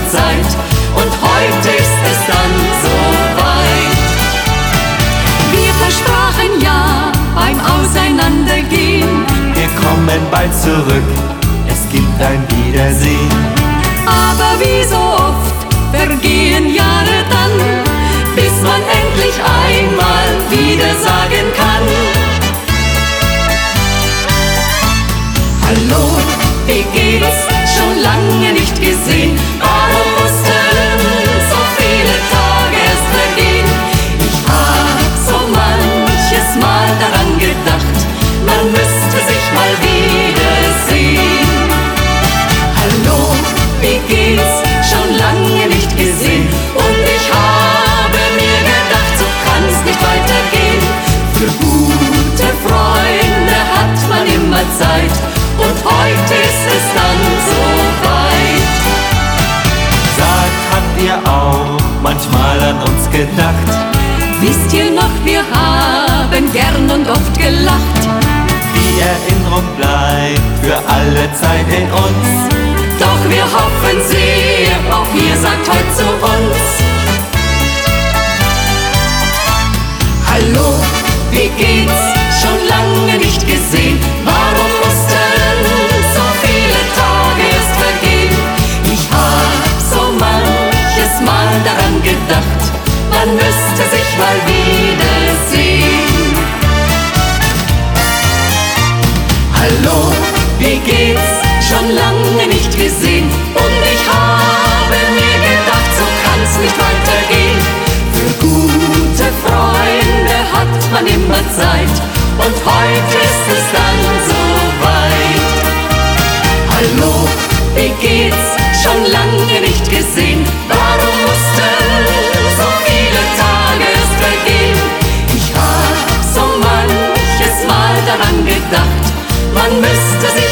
Zeit. Und heute ist es dann soweit. Wir versprachen ja beim Auseinandergehen, wir kommen bald zurück, es gibt ein Wiedersehen. aber wie so oft vergehen Jahre dann, bis man endlich einmal wieder sagen kann: Hallo, wie geht's? Schon lange nicht gesehen. Warum mussten so viele Tage erst vergehen? Ich hab so manches Mal daran gedacht, man müsste sich mal wiedersehen. Hallo, wie geht's? Schon lange nicht gesehen. Und ich habe mir gedacht, so kann's nicht weitergehen. Für gute Freunde hat man immer Zeit. Und heute ist es dann soweit. Sagt, habt ihr auch manchmal an uns gedacht? Wisst ihr noch, wir haben gern und oft gelacht. Die Erinnerung bleibt für alle Zeit in uns. Doch wir hoffen sehr, auch ihr sagt heute zu uns: Hallo, wie geht's? Schon lange nicht gesehen. Warum mussten so viele Tage erst vergehen? Ich hab so manches Mal daran gedacht, man müsste sich mal wiedersehen. Hallo, wie geht's? Schon lange nicht gesehen. Und ich habe mir gedacht, so kann's nicht weitergehen. Für gute Freunde hat man immer Zeit. Und heute ist es dann soweit. Hallo, wie geht's? Schon lange nicht gesehen. Warum mussten so viele Tage erst vergehen? Ich hab so manches Mal daran gedacht, man müsste sich